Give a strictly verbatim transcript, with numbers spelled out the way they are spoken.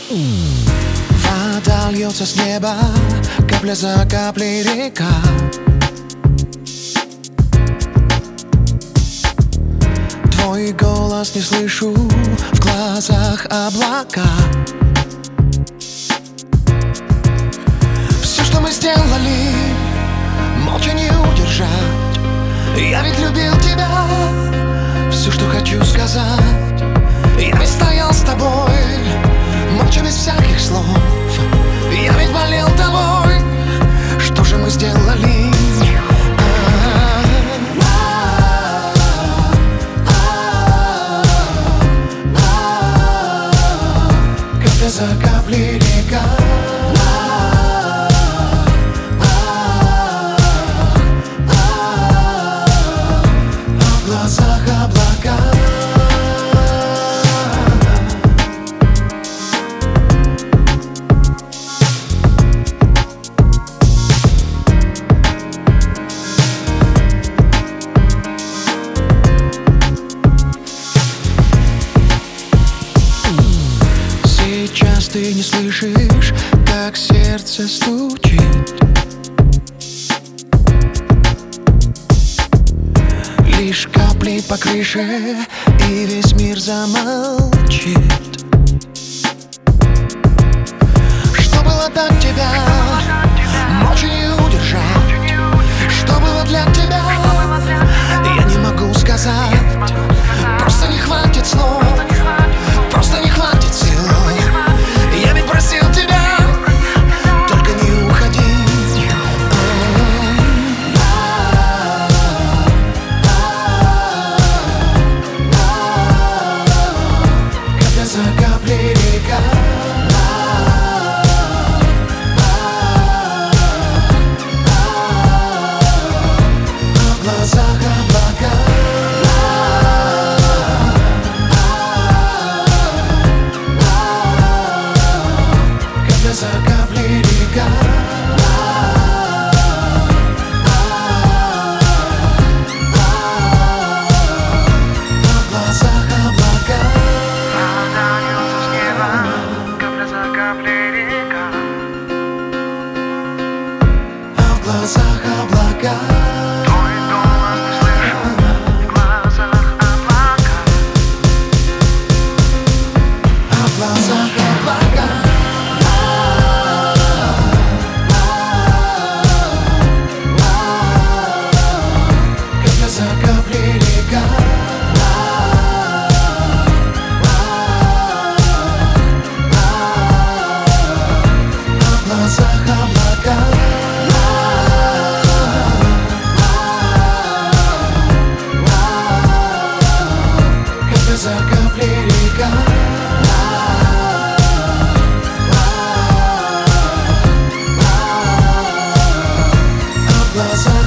Вода льется с неба, капля за каплей река. Твой голос не слышу, в глазах облака. Все, что мы сделали, молча не удержать. Я ведь любил тебя, все, что хочу сказать. Я ведь стоял с тобой, молча без всяких слов. Я ведь болел тобой, что же мы сделали? Капля за каплей река. А в глазах облака. Сейчас ты не слышишь, как сердце стучит. Лишь капли по крыше, и весь мир замолчит. Что было до тебя, молча не удержать. Что было для тебя, я не могу сказать. Просто не хватит слов, просто не хватит сил. Я ведь просил тебя, только не уходи. Капля за каплей река. А в глазах облака. За каплей река. А в глазах облака. Вода льется с неба, капля за каплей река. А в глазах облака. Твой голос не слышу, в глазах облака. А в глазах облака. За каплей река. А в глазах облака. Капля за каплей река. А в глазах